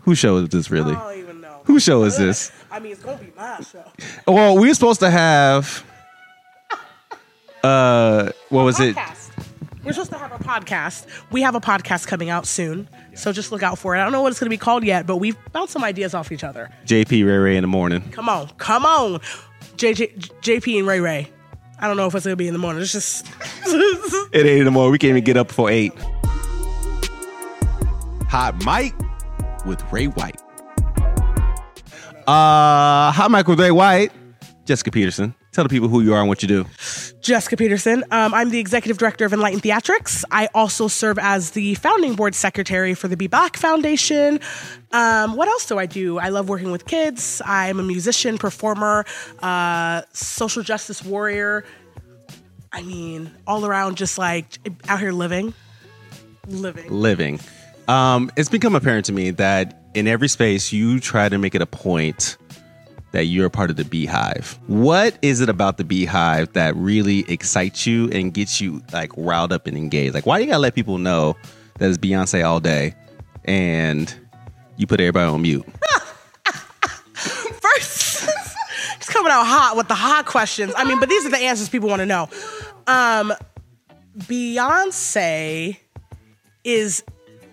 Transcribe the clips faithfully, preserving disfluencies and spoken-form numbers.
Whose show is this really? I don't even know. Whose show is this? I mean, it's going to be my show. Well, we were supposed to have, uh, what was it? Podcast. We're supposed to have a podcast. We have a podcast coming out soon, so just look out for it. I don't know what it's going to be called yet, but we've bounced some ideas off each other. J P, Ray Ray in the morning. Come on. Come on. J J, J P and Ray Ray. I don't know if it's going to be in the morning. It's just... It ain't in the morning. We can't even get up before eight. Hot Mike with Ray White. Uh, Hot Mike with Ray White. Jessica Peterson. Tell the people who you are and what you do. Jessica Peterson. Um, I'm the executive director of Enlightened Theatrics. I also serve as the founding board secretary for the Be Black Foundation. Um, what else do I do? I love working with kids. I'm a musician, performer, uh, social justice warrior. I mean, all around just like out here living. Living. Living. Um, it's become apparent to me that in every space you try to make it a point that you're a part of the Beehive. What is it about the Beehive that really excites you and gets you like riled up and engaged? Like, why do you gotta let people know that it's Beyonce all day and you put everybody on mute? First, just coming out hot with the hot questions. I mean, but these are the answers people want to know. Um, Beyonce is...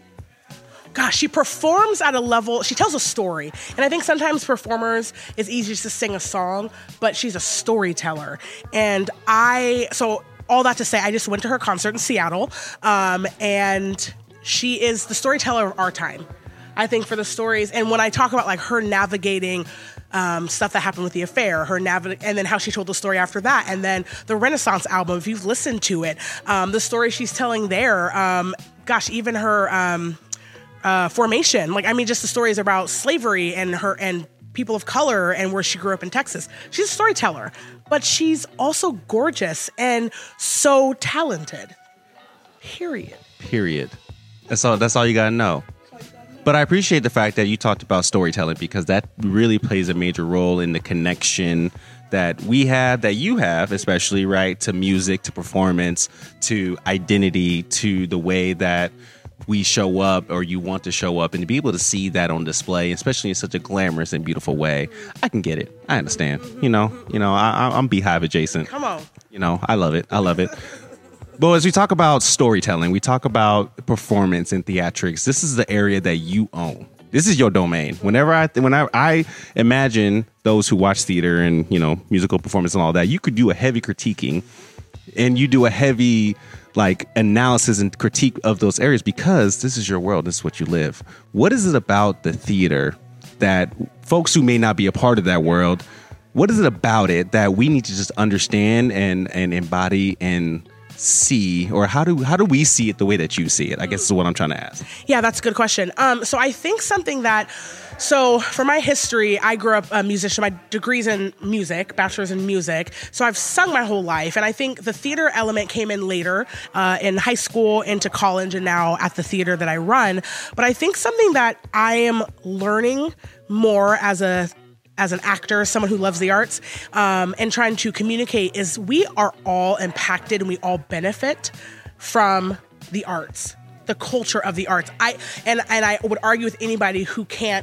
Gosh, she performs at a level, she tells a story. And I think sometimes performers, it's easy just to sing a song, but she's a storyteller. And I, so all that to say, I just went to her concert in Seattle, um, and she is the storyteller of our time. I think for the stories, and when I talk about like her navigating um, stuff that happened with the affair, her navig- and then how she told the story after that, and then the Renaissance album, if you've listened to it, um, the story she's telling there, um, gosh, even her... Um, Uh, formation. Like, I mean, just the stories about slavery and her and people of color and where she grew up in Texas. She's a storyteller, but she's also gorgeous and so talented. Period. Period. That's all. That's all you gotta know. But I appreciate the fact that you talked about storytelling because that really plays a major role in the connection that we have, that you have, especially, right, to music, to performance, to identity, to the way that we show up or you want to show up, and to be able to see that on display, especially in such a glamorous and beautiful way. I can get it. I understand. You know, you know, I, I'm Beehive adjacent. Come on. You know, I love it. I love it. But as we talk about storytelling, we talk about performance and theatrics. This is the area that you own. This is your domain. Whenever I, when I, I imagine those who watch theater and, you know, musical performance and all that, you could do a heavy critiquing and you do a heavy like analysis and critique of those areas because this is your world. This is what you live. What is it about the theater that folks who may not be a part of that world, what is it about it that we need to just understand and, and embody and see, or how do how do we see it the way that you see it? I guess is what I'm trying to ask. Yeah, that's a good question. Um, so I think something that, so for my history, I grew up a musician. My degree's in music, bachelor's in music. So I've sung my whole life. And I think the theater element came in later uh, in high school, into college, and now at the theater that I run. But I think something that I am learning more as a as an actor, someone who loves the arts, um, and trying to communicate is we are all impacted and we all benefit from the arts, the culture of the arts. I and and I would argue with anybody who can't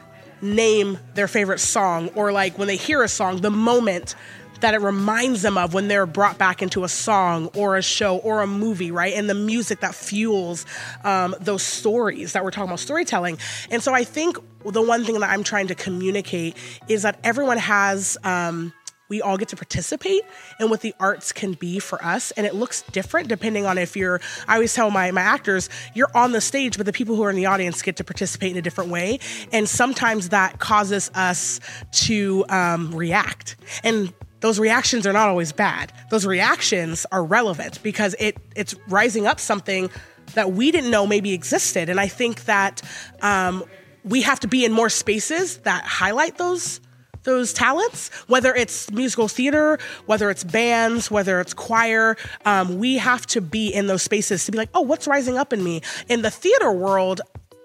name their favorite song, or like when they hear a song, the moment that it reminds them of when they're brought back into a song or a show or a movie, right? And the music that fuels um, those stories that we're talking about, storytelling. And so I think the one thing that I'm trying to communicate is that everyone has, um, we all get to participate in what the arts can be for us. And it looks different depending on if you're, I always tell my, my actors, you're on the stage, but the people who are in the audience get to participate in a different way. And sometimes that causes us to um, react. And those reactions are not always bad. Those reactions are relevant because it it's rising up something that we didn't know maybe existed. And I think that um, we have to be in more spaces that highlight those those talents, whether it's musical theater, whether it's bands, whether it's choir. Um, we have to be in those spaces to be like, oh, what's rising up in me? In the theater world,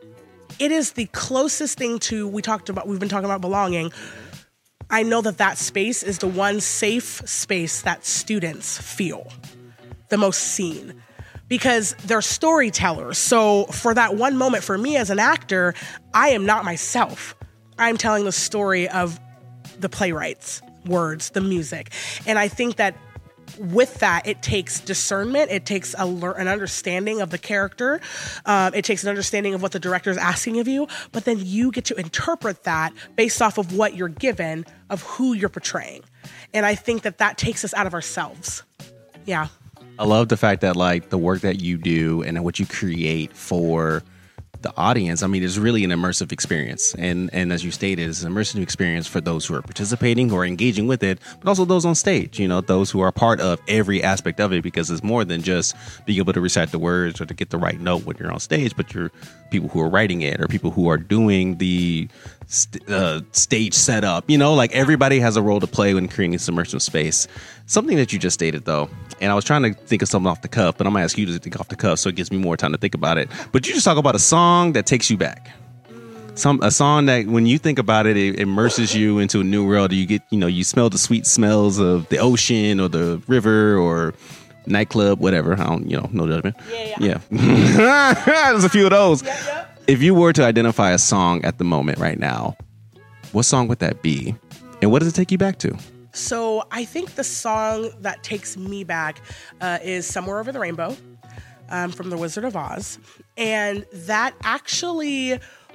it is the closest thing to, we talked about, we've been talking about belonging. I know that that space is the one safe space that students feel the most seen. because they're storytellers. So for that one moment, for me as an actor, I am not myself. I'm telling the story of the playwright's words, the music. And I think that with that, it takes discernment. It takes a lear- an understanding of the character. Um, it takes an understanding of what the director is asking of you. But then you get to interpret that based off of what you're given, of who you're portraying. And I think that that takes us out of ourselves. Yeah. I love the fact that like the work that you do and what you create for the audience, I mean, it's really an immersive experience. And and as you stated, it's an immersive experience for those who are participating, who are engaging with it, but also those on stage, you know, those who are part of every aspect of it, because it's more than just being able to recite the words or to get the right note when you're on stage, but you're people who are writing it or people who are doing the st- uh, stage setup, you know, like everybody has a role to play when creating this immersive space. Something that you just stated, though, and I was trying to think of something off the cuff, but I'm going to ask you to think off the cuff so it gives me more time to think about it. But you just talk about a song that takes you back. Some a song that when you think about it, it immerses you into a new world. You get, you know, you smell the sweet smells of the ocean or the river or nightclub, whatever. I don't, you know, no judgment. Yeah, yeah. Yeah. There's a few of those. Yep, yep. If you were to identify a song at the moment right now, what song would that be? And what does it take you back to? So I think the song that takes me back uh, is Somewhere Over the Rainbow um, from The Wizard of Oz. And that actually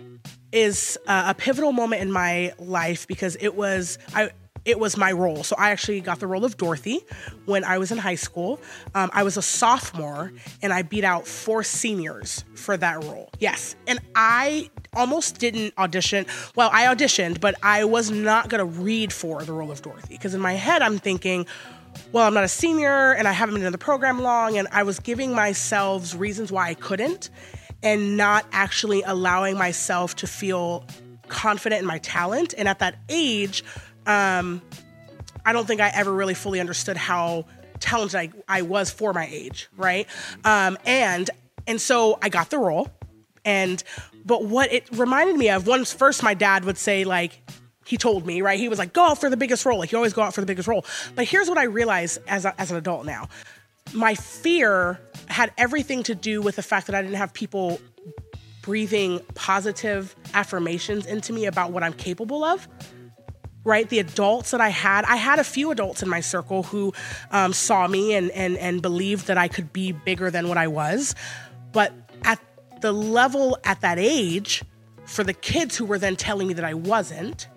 is uh, a pivotal moment in my life because it was... I. It was my role. So I actually got the role of Dorothy when I was in high school. Um, I was a sophomore and I beat out four seniors for that role. Yes. And I almost didn't audition. Well, I auditioned, but I was not going to read for the role of Dorothy because in my head I'm thinking, well, I'm not a senior and I haven't been in the program long. And I was giving myself reasons why I couldn't and not actually allowing myself to feel confident in my talent. And at that age, Um, I don't think I ever really fully understood how talented I, I was for my age, right? Um, and and so I got the role, and but what it reminded me of, once first my dad would say, like, he told me, right? He was like, go out for the biggest role. Like, you always go out for the biggest role. But here's what I realized as a, as an adult now. My fear had everything to do with the fact that I didn't have people breathing positive affirmations into me about what I'm capable of. Right? The adults that I had, I had a few adults in my circle who um, saw me and, and, and believed that I could be bigger than what I was. But at the level at that age, for the kids who were then telling me that I wasn't,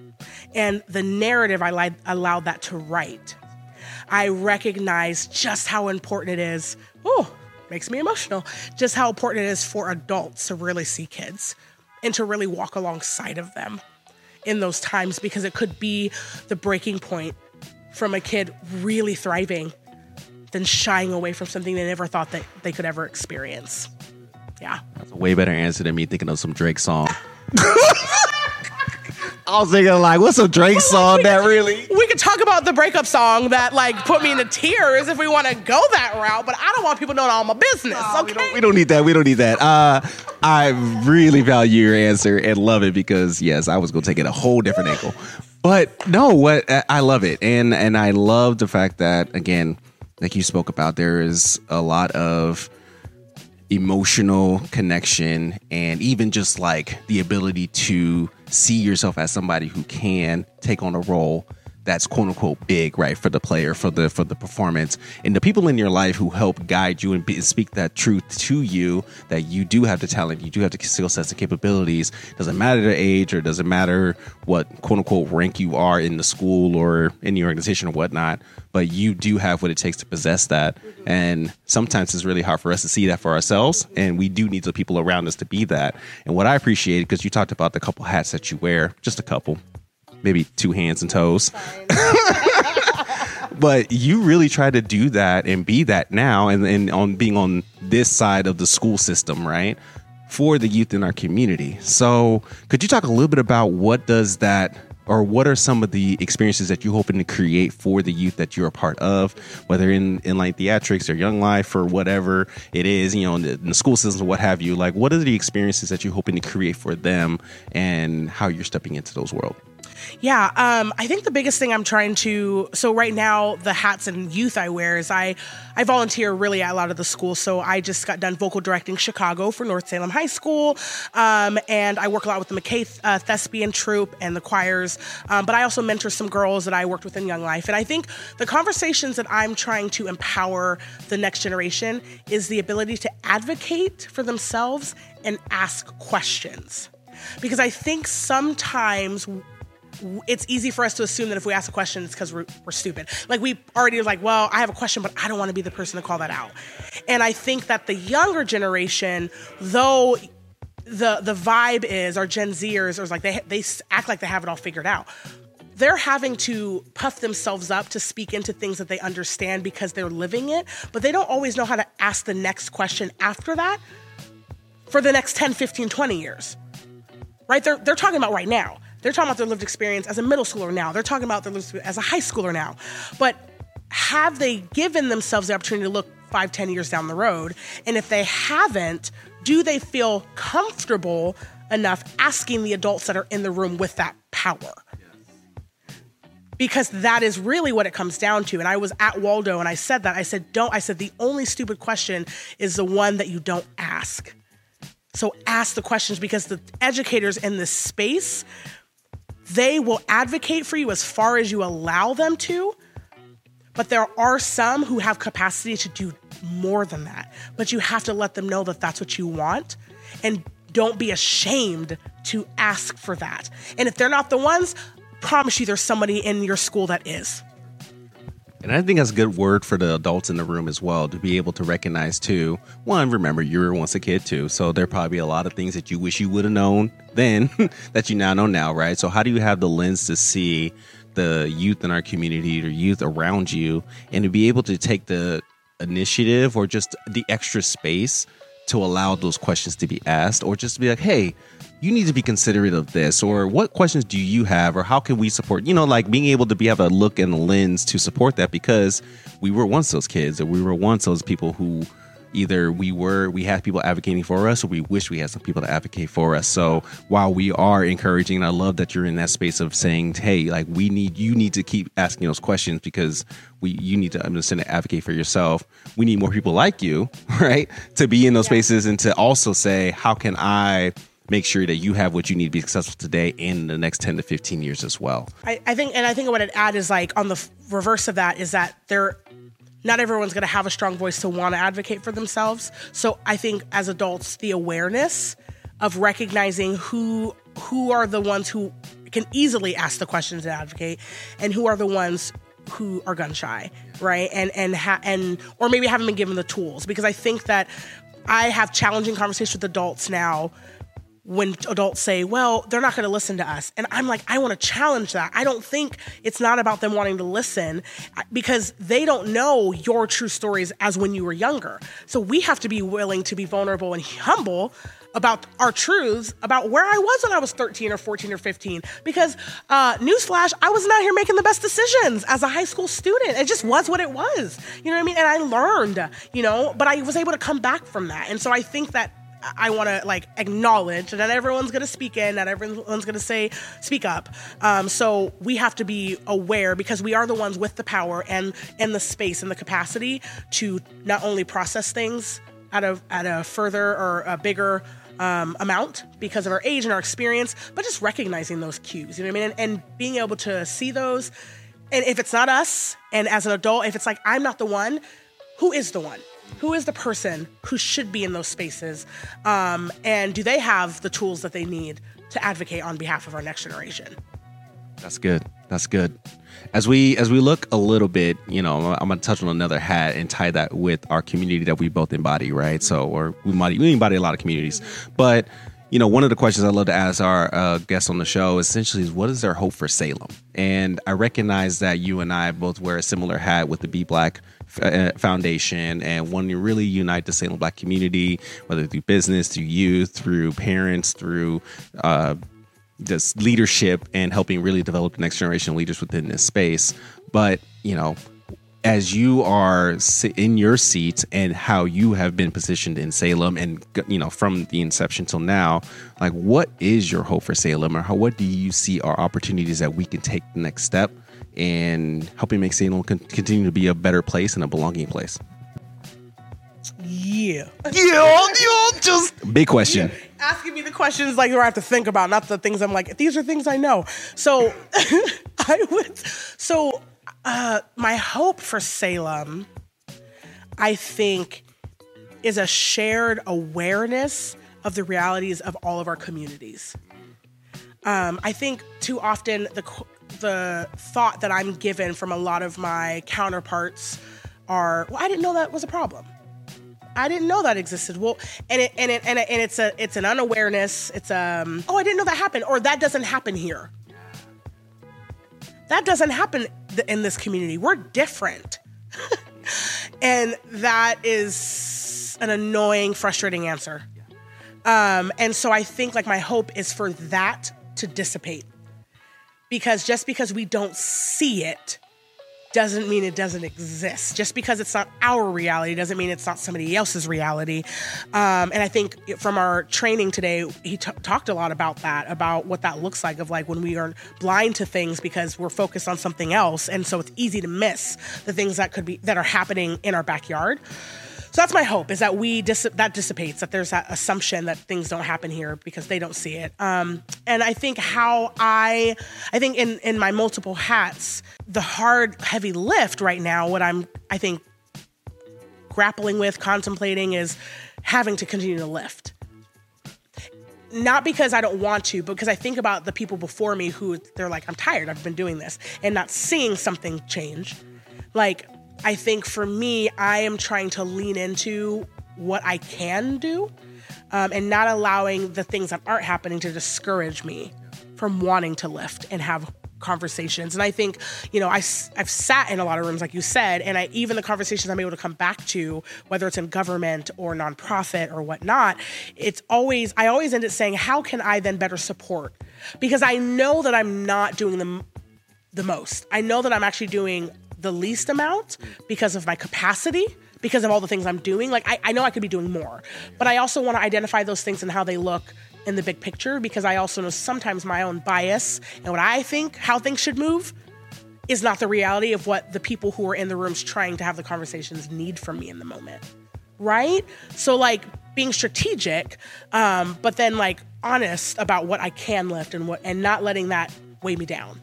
and the narrative I li- allowed that to write, I recognized just how important it is. Oh, makes me emotional. Just how important it is for adults to really see kids and to really walk alongside of them in those times, because it could be the breaking point from a kid really thriving, then shying away from something they never thought that they could ever experience. Yeah. That's a way better answer than me thinking of some Drake song. I was thinking, like, what's a Drake song we, that really... We could talk about the breakup song that, like, put me into tears if we want to go that route, but I don't want people knowing all my business, no, okay? We don't, we don't need that. We don't need that. Uh, I really value your answer and love it because, yes, I was going to take it a whole different angle. But, no, what I love it. And, and I love the fact that, again, like you spoke about, there is a lot of emotional connection and even just like the ability to see yourself as somebody who can take on a role that's quote unquote big, right, for the player, for the for the performance, and the people in your life who help guide you and be, speak that truth to you, that you do have the talent, you do have the skill sets and capabilities. Doesn't matter the age or doesn't matter what quote unquote rank you are in the school or in the organization or whatnot, but you do have what it takes to possess that. Mm-hmm. And sometimes it's really hard for us to see that for ourselves, and we do need the people around us to be that. And what I appreciate, because you talked about the couple hats that you wear, just a couple, maybe two hands and toes. But you really try to do that and be that now, and, and on being on this side of the school system, right, for the youth in our community. So could you talk a little bit about what does that, or what are some of the experiences that you're hoping to create for the youth that you're a part of, whether in, in like theatrics or Young Life or whatever it is, you know, in the, in the school system or what have you? Like, what are the experiences that you're hoping to create for them and how you're stepping into those worlds? Yeah, um, I think the biggest thing I'm trying to, so right now, the hats and youth I wear is I, I volunteer really at a lot of the schools. So I just got done vocal directing Chicago for North Salem High School. Um, and I work a lot with the McKay uh, Thespian Troupe and the choirs. Um, but I also mentor some girls that I worked with in Young Life. And I think the conversations that I'm trying to empower the next generation is the ability to advocate for themselves and ask questions. Because I think sometimes it's easy for us to assume that if we ask a question, it's because we're, we're stupid. Like we already are like, well, I have a question, but I don't want to be the person to call that out. And I think that the younger generation, though the the vibe is, our Gen Zers, or like they they act like they have it all figured out. They're having to puff themselves up to speak into things that they understand because they're living it, but they don't always know how to ask the next question after that for the next ten, fifteen, twenty years. Right? They're they're talking about right now. They're talking about their lived experience as a middle schooler now. They're talking about their lived experience as a high schooler now. But have they given themselves the opportunity to look five, ten years down the road? And if they haven't, do they feel comfortable enough asking the adults that are in the room with that power? Because that is really what it comes down to. And I was at Waldo and I said that. I said, don't, I said, the only stupid question is the one that you don't ask. So ask the questions, because the educators in this space, they will advocate for you as far as you allow them to, but there are some who have capacity to do more than that. But you have to let them know that that's what you want, and don't be ashamed to ask for that. And if they're not the ones, promise you there's somebody in your school that is. And I think that's a good word for the adults in the room as well, to be able to recognize too. One, remember, you were once a kid too. So there are probably a lot of things that you wish you would have known then that you now know now, right? So how do you have the lens to see the youth in our community or youth around you, and to be able to take the initiative or just the extra space to allow those questions to be asked, or just to be like, hey, you need to be considerate of this, or what questions do you have, or how can we support, you know, like being able to be have a look and a lens to support that, because we were once those kids, or we were once those people who either we were, we had people advocating for us, or we wish we had some people to advocate for us. So while we are encouraging, and I love that you're in that space of saying, hey, like we need, you need to keep asking those questions, because we, you need to understand and advocate for yourself. We need more people like you, right? To be in those yeah. spaces, and to also say, how can I make sure that you have what you need to be successful today in the next ten to fifteen years as well. I, I think, and I think what I'd add is, like, on the f- reverse of that is that there, not everyone's going to have a strong voice to want to advocate for themselves. So I think as adults, the awareness of recognizing who who are the ones who can easily ask the questions and advocate, and who are the ones who are gun shy, right? And and ha- and or maybe haven't been given the tools, because I think that I have challenging conversations with adults now when adults say, well, they're not going to listen to us. And I'm like, I want to challenge that. I don't think it's not about them wanting to listen, because they don't know your true stories as when you were younger. So we have to be willing to be vulnerable and humble about our truths, about where I was when I was thirteen or fourteen or fifteen. Because, uh, newsflash, I wasn't out here making the best decisions as a high school student. It just was what it was. You know what I mean? And I learned, you know, but I was able to come back from that. And so I think that I want to like acknowledge that not everyone's going to speak in, not everyone's going to say, speak up. Um, so we have to be aware, because we are the ones with the power and, and the space and the capacity to not only process things at a, at a further or a bigger um, amount because of our age and our experience, but just recognizing those cues, you know what I mean? And, and being able to see those. And if it's not us, and as an adult, if it's like, I'm not the one, who is the one? Who is the person who should be in those spaces? Um, and do they have the tools that they need to advocate on behalf of our next generation? That's good. That's good. As we as we look a little bit, you know, I'm going to touch on another hat and tie that with our community that we both embody, right? So, or we embody, we embody a lot of communities. But, you know, one of the questions I love to ask our uh, guests on the show essentially is, what is their hope for Salem? And I recognize that you and I both wear a similar hat with the Be Black Foundation, and want to really unite the Salem Black community, whether through business, through youth, through parents, through uh, just leadership, and helping really develop the next generation of leaders within this space. But, you know, as you are in your seat and how you have been positioned in Salem and, you know, from the inception till now, like, what is your hope for Salem, or how, what do you see are opportunities that we can take the next step in helping make Salem con- continue to be a better place and a belonging place? Yeah. Yeah, yeah, just big question. Yeah. Asking me the questions like where I have to think about, not the things I'm like, these are things I know. So I would, so uh, my hope for Salem, I think, is a shared awareness of the realities of all of our communities. Um, I think too often the the thought that I'm given from a lot of my counterparts are, well, I didn't know that was a problem. I didn't know that existed. Well, and it and it and, it, and it's a it's an unawareness. It's um oh, I didn't know that happened, or that doesn't happen here. That doesn't happen th- in this community. We're different, and that is an annoying, frustrating answer. Um, and so I think like my hope is for that to dissipate, because just because we don't see it doesn't mean it doesn't exist. Just because it's not our reality doesn't mean it's not somebody else's reality. Um, and I think from our training today, he t- talked a lot about that, about what that looks like, of like when we are blind to things because we're focused on something else. And so it's easy to miss the things that could be, that are happening in our backyard. So that's my hope, is that we dis- that dissipates, that there's that assumption that things don't happen here because they don't see it. Um, and I think how I, I think in, in my multiple hats, the hard, heavy lift right now, what I'm, I think, grappling with, contemplating, is having to continue to lift. Not because I don't want to, but because I think about the people before me who, they're like, I'm tired, I've been doing this, and not seeing something change. Like, I think for me, I am trying to lean into what I can do, um, and not allowing the things that aren't happening to discourage me from wanting to lift and have conversations. And I think, you know, I, I've sat in a lot of rooms, like you said, and I, even the conversations I'm able to come back to, whether it's in government or nonprofit or whatnot, it's always, I always end up saying, how can I then better support? Because I know that I'm not doing the, the most. I know that I'm actually doing the least amount because of my capacity, because of all the things I'm doing. Like, I, I know I could be doing more, but I also want to identify those things and how they look in the big picture, because I also know sometimes my own bias and what I think how things should move is not the reality of what the people who are in the rooms trying to have the conversations need from me in the moment. Right? So like being strategic, um, but then like honest about what I can lift and what, and not letting that weigh me down.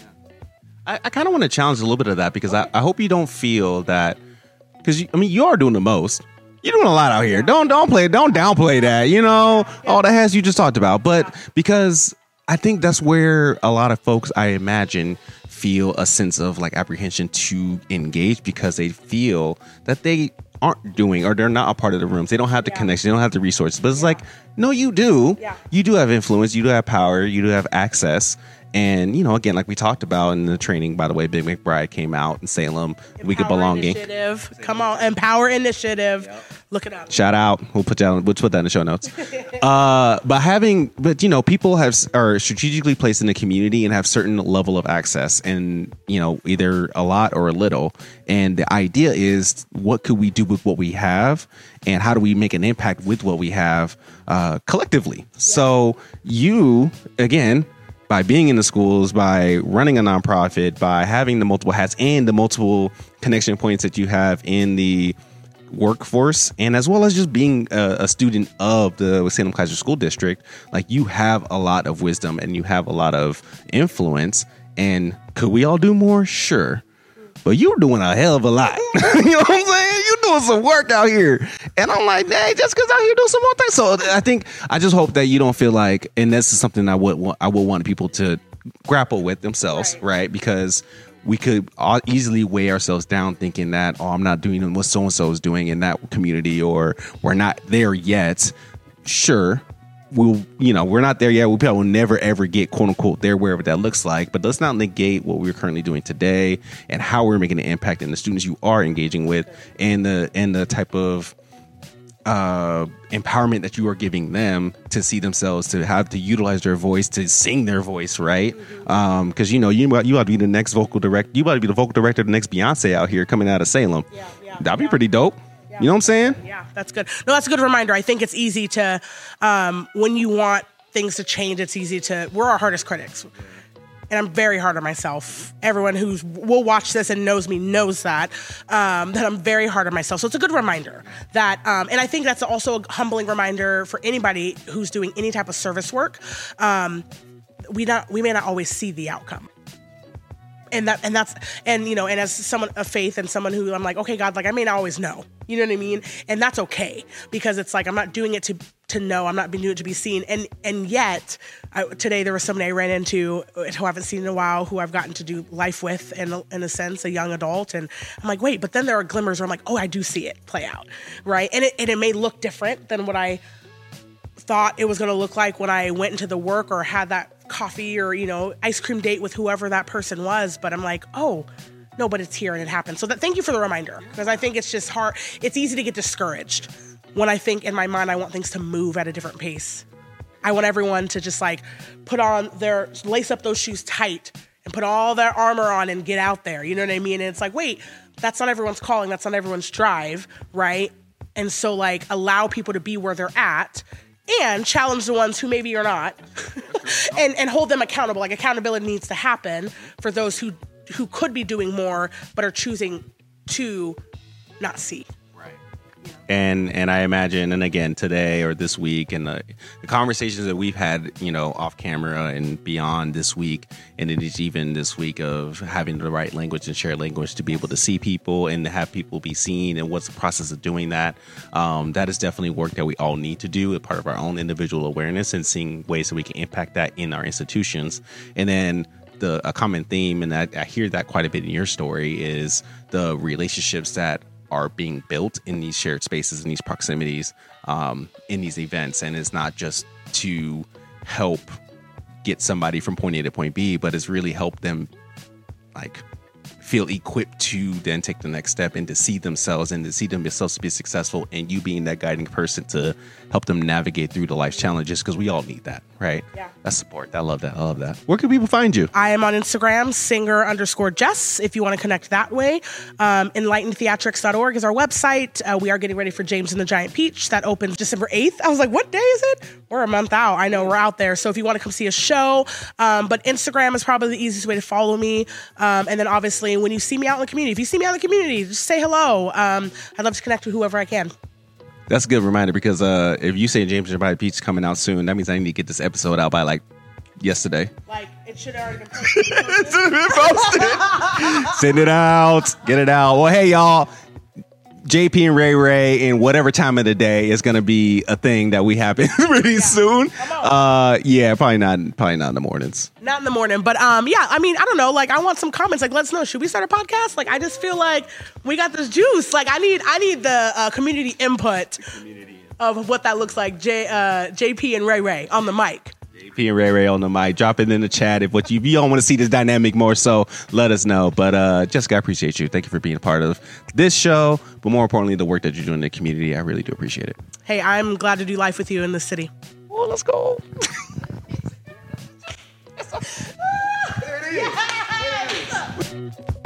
I, I kind of want to challenge a little bit of that, because I, I hope you don't feel that, because I mean, you are doing the most. You're doing a lot out here. Don't don't play. Don't downplay that. You know, all the has you just talked about. But because I think that's where a lot of folks, I imagine, feel a sense of like apprehension to engage, because they feel that they aren't doing, or they're not a part of the rooms. They don't have the yeah. connection. They don't have the resources. But it's yeah. like, no, you do. Yeah. You do have influence. You do have power. You do have access. And, you know, again, like we talked about in the training, by the way, Big McBride came out in Salem, Empower Week of Belonging. Initiative. Come on, Empower Initiative. Yep. Look it up. Shout out. We'll put down. We'll put that in the show notes. uh, but having, but you know, people have are strategically placed in the community and have certain level of access, and you know, either a lot or a little. And the idea is, what could we do with what we have, and how do we make an impact with what we have uh, collectively? Yeah. So you, again, by being in the schools, by running a nonprofit, by having the multiple hats and the multiple connection points that you have in the workforce, and as well as just being a, a student of the Salem Keizer School District, like, you have a lot of wisdom and you have a lot of influence. And could we all do more? Sure. But you're doing a hell of a lot. You know what I'm saying? You're doing some work out here. And I'm like, dang, just because out here doing some more things. So I think, I just hope that you don't feel like, and this is something I would want, I would want people to grapple with themselves, right? right? Because we could all easily weigh ourselves down thinking that, oh, I'm not doing what so-and-so is doing in that community, or we're not there yet. Sure. We'll, you know, we're not there yet. We probably will never, ever get, quote unquote, there, wherever that looks like. But let's not negate what we're currently doing today and how we're making an impact in the students you are engaging with, and the and the type of uh, empowerment that you are giving them to see themselves, to have to utilize their voice, to sing their voice, right? Because um, you know you you ought to be the next vocal director. You ought to be the vocal director of the next Beyonce out here coming out of Salem. Yeah, yeah, That'd be yeah. pretty dope. Yeah. You know what I'm saying? Yeah, that's good. No, that's a good reminder. I think it's easy to um, when you want things to change. It's easy to. We're our hardest critics. And I'm very hard on myself. Everyone who will watch this and knows me knows that, um, that I'm very hard on myself. So it's a good reminder that, um, and I think that's also a humbling reminder for anybody who's doing any type of service work. Um, we not we may not always see the outcome. And that, and that's, and you know, and as someone of faith and someone who I'm like, okay, God, like I may not always know, you know what I mean? And that's okay, because it's like, I'm not doing it to, to know, I'm not doing it to be seen. And, and yet I, today there was somebody I ran into who I haven't seen in a while, who I've gotten to do life with in a, in a sense, a young adult. And I'm like, wait, but then there are glimmers where I'm like, oh, I do see it play out. Right. And it, and it may look different than what I thought it was going to look like when I went into the work or had that coffee or, you know, ice cream date with whoever that person was. But I'm like, oh, no, but it's here and it happened. So that, thank you for the reminder, because I think it's just hard. It's easy to get discouraged when I think in my mind I want things to move at a different pace. I want everyone to just like put on their, lace up those shoes tight and put all their armor on and get out there. You know what I mean? And it's like, wait, that's not everyone's calling. That's not everyone's drive, right? And so like allow people to be where they're at and challenge the ones who maybe are not and, and hold them accountable. Like accountability needs to happen for those who, who could be doing more but are choosing to not see. And and I imagine, and again, today or this week, and the, the conversations that we've had, you know, off camera and beyond this week, and it is even this week of having the right language and shared language to be able to see people and to have people be seen, and what's the process of doing that. Um, that is definitely work that we all need to do as part of our own individual awareness and seeing ways that we can impact that in our institutions. And then the a common theme, and I, I hear that quite a bit in your story, is the relationships that are being built in these shared spaces, in these proximities, um, in these events. And it's not just to help get somebody from point A to point B, but it's really help them like feel equipped to then take the next step and to see themselves and to see themselves to be successful, and you being that guiding person to help them navigate through the life's challenges, because we all need that, right? Yeah. That's support. I love that. I love that. Where can people find you? I am on Instagram, singer underscore Jess, if you want to connect that way. Um, enlightened theatrics dot org is our website. Uh, we are getting ready for James and the Giant Peach. That opens December eighth. I was like, what day is it? We're a month out. I know, we're out there. So if you want to come see a show, um, but Instagram is probably the easiest way to follow me. Um, and then obviously when you see me out in the community, if you see me out in the community, just say hello. Um, I'd love to connect with whoever I can. That's a good reminder, because uh, if you say James and the Giant Peach is coming out soon, that means I need to get this episode out by like yesterday. Like, it should have already been posted. It should have been posted. Send it out. Get it out. Well, hey, y'all. J P and Ray Ray in whatever time of the day is going to be a thing that we happen pretty Yeah. soon. Uh, yeah, probably not. Probably not in the mornings. Not in the morning, but um, yeah. I mean, I don't know. Like, I want some comments. Like, let us know. Should we start a podcast? Like, I just feel like we got this juice. Like, I need, I need the uh, community input of what that looks like. J, uh, J P and Ray Ray on the mic. J P and Ray Ray on the mic. Drop it in the chat if what you, if you all want to see this dynamic more so, let us know. But uh, Jessica, I appreciate you. Thank you for being a part of this show, but more importantly, the work that you're doing in the community. I really do appreciate it. Hey, I'm glad to do life with you in this city. Well, let's go. There it is. There it is.